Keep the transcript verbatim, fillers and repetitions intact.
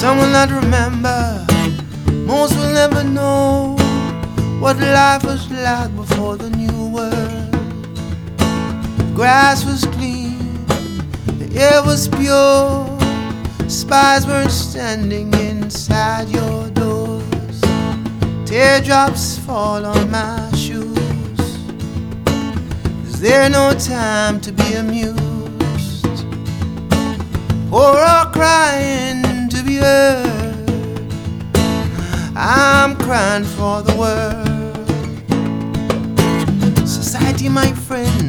Some will not remember, most will never know what life was like before the new world. The grass was clean, the air was pure, spies weren't standing inside your doors. Teardrops fall on my shoes. Is there no time to be amused, or are crying to be heard? I'm crying for the world. Society, my friend,